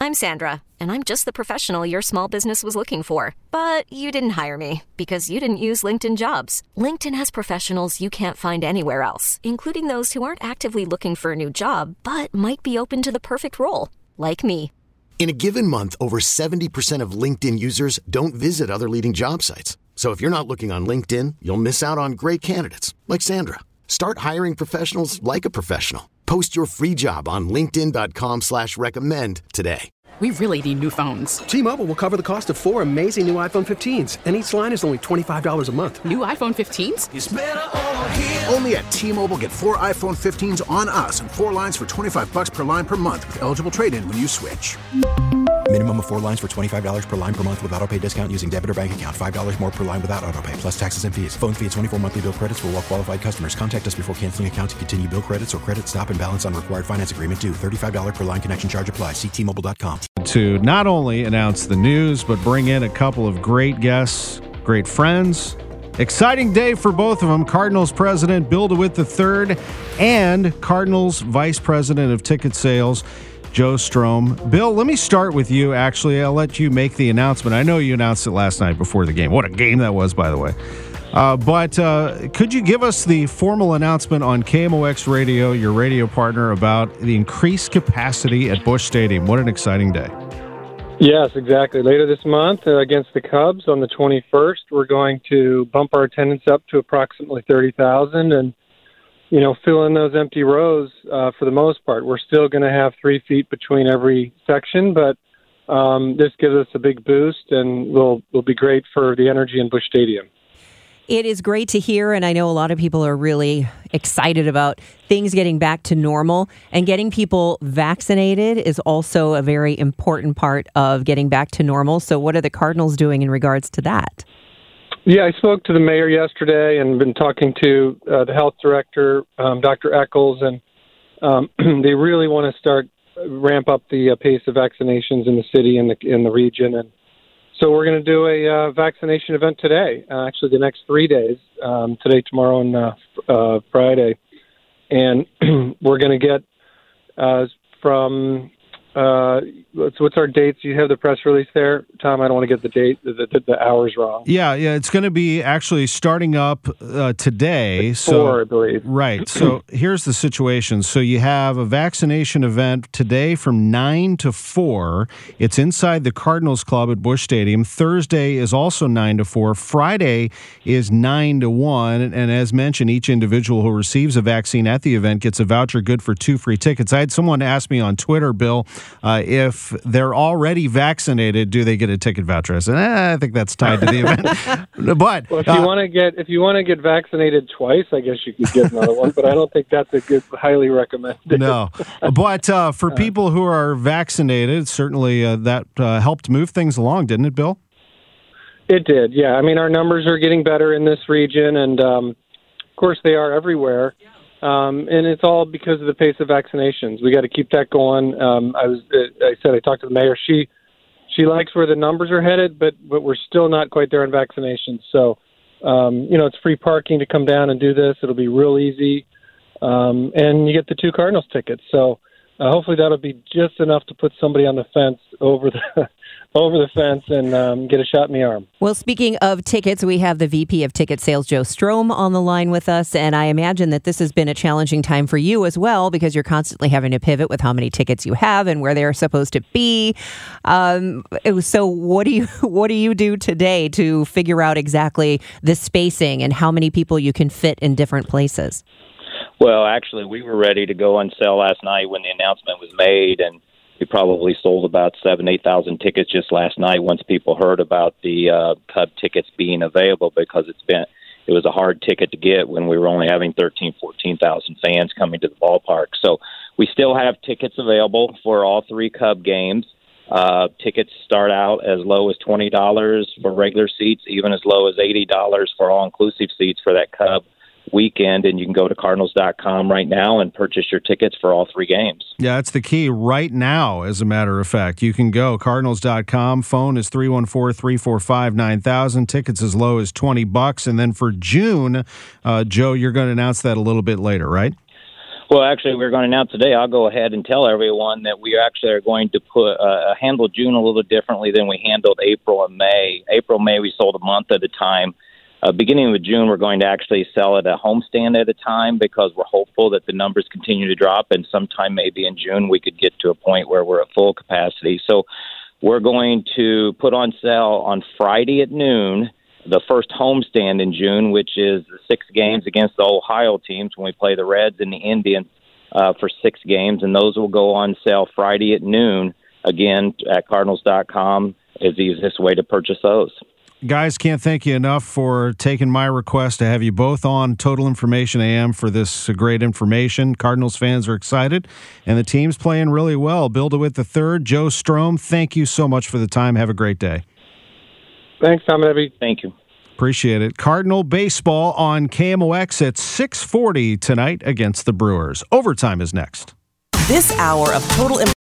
I'm Sandra, and I'm just the professional your small business was looking for. But you didn't hire me because you didn't use LinkedIn Jobs. LinkedIn has professionals you can't find anywhere else, including those who aren't actively looking for a new job, but might be open to the perfect role, like me. In a given month, over 70% of LinkedIn users don't visit other leading job sites. So if you're not looking on LinkedIn, you'll miss out on great candidates like Sandra. Start hiring professionals like a professional. Post your free job on linkedin.com/recommend today. We really need new phones. T-Mobile will cover the cost of 4 amazing new iPhone 15s, and each line is only $25 a month. New iPhone 15s? It's better over here. Only at T-Mobile, get 4 iPhone 15s on us and 4 lines for $25 per line per month with eligible trade-in when you switch. Minimum of 4 lines for $25 per line per month with autopay discount using debit or bank account. $5 more per line without autopay, plus taxes and fees. Phone fee at 24 monthly bill credits for well-qualified customers. Contact us before canceling account to continue bill credits or credit stop and balance on required finance agreement due. $35 per line connection charge applies. See T-Mobile.com. To not only announce the news, but bring in a couple of great guests, great friends. Exciting day for both of them. Cardinals president Bill DeWitt III and Cardinals vice president of ticket sales, Joe Strom. Bill, let me start with you, actually. I'll let you make the announcement. I know you announced it last night before the game. What a game that was, by the way. But could you give us the formal announcement on KMOX Radio, your radio partner, about the increased capacity at Busch Stadium? What an exciting day. Yes, exactly. Later this month against the Cubs on the 21st, we're going to bump our attendance up to approximately 30,000 and fill in those empty rows for the most part. We're still going to have 3 feet between every section, but this gives us a big boost and will be great for the energy in Busch Stadium. It is great to hear, and I know a lot of people are really excited about things getting back to normal, and getting people vaccinated is also a very important part of getting back to normal. So what are the Cardinals doing in regards to that? Yeah, I spoke to the mayor yesterday and been talking to the health director, Dr. Eccles, and they really want to ramp up the pace of vaccinations in the city and in the region. And so we're going to do a vaccination event today, actually the next 3 days, today, tomorrow, and Friday. And we're going to get from what's our dates? You have the press release there, Tom. I don't want to get the date, the hours wrong. Yeah. It's going to be actually starting up today. I believe. Right. So here's the situation. So you have a vaccination event today from 9 to 4. It's inside the Cardinals Club at Busch Stadium. Thursday is also 9 to 4. Friday is 9 to 1. And as mentioned, each individual who receives a vaccine at the event gets a voucher good for 2 free tickets. I had someone ask me on Twitter, Bill, if they're already vaccinated, do they get a ticket voucher? I said, I think that's tied to the event. But well, if you want to get vaccinated twice, I guess you could get another one. But I don't think that's a good, highly recommended. No, but for people who are vaccinated, certainly that helped move things along, didn't it, Bill? It did. Yeah, I mean, our numbers are getting better in this region, and of course they are everywhere. And it's all because of the pace of vaccinations. We got to keep that going. I talked to the mayor. She likes where the numbers are headed, but we're still not quite there on vaccinations. So, it's free parking to come down and do this. It'll be real easy. And you get the 2 Cardinals tickets. So hopefully that'll be just enough to put somebody on the fence over the fence and get a shot in the arm. Well, speaking of tickets, we have the VP of Ticket Sales, Joe Strom, on the line with us. And I imagine that this has been a challenging time for you as well, because you're constantly having to pivot with how many tickets you have and where they're supposed to be. So what do you do today to figure out exactly the spacing and how many people you can fit in different places? Well, actually, we were ready to go on sale last night when the announcement was made, and we probably sold about 8,000 tickets just last night once people heard about the Cub tickets being available, because it was a hard ticket to get when we were only having 14,000 fans coming to the ballpark. So we still have tickets available for all 3 Cub games. Tickets start out as low as $20 for regular seats, even as low as $80 for all-inclusive seats for that Cub weekend, and you can go to Cardinals.com right now and purchase your tickets for all 3 games. Yeah, that's the key right now, as a matter of fact. You can go Cardinals.com. Phone is 314-345-9000. Tickets as low as $20. And then for June, Joe, you're going to announce that a little bit later, right? Well, actually, we're going to announce today. I'll go ahead and tell everyone that we actually are going to handle June a little differently than we handled April and May. April, May, we sold a month at a time. Beginning with June, we're going to actually sell at a homestand at a time because we're hopeful that the numbers continue to drop, and sometime maybe in June we could get to a point where we're at full capacity. So we're going to put on sale on Friday at noon the first homestand in June, which is the 6 games against the Ohio teams when we play the Reds and the Indians for 6 games, and those will go on sale Friday at noon. Again, at Cardinals.com is the easiest way to purchase those. Guys, can't thank you enough for taking my request to have you both on Total Information AM for this great information. Cardinals fans are excited, and the team's playing really well. Bill DeWitt III, Joe Strom, thank you so much for the time. Have a great day. Thanks, Tom and Evie. Thank you. Appreciate it. Cardinal baseball on KMOX at 6:40 tonight against the Brewers. Overtime is next. This hour of Total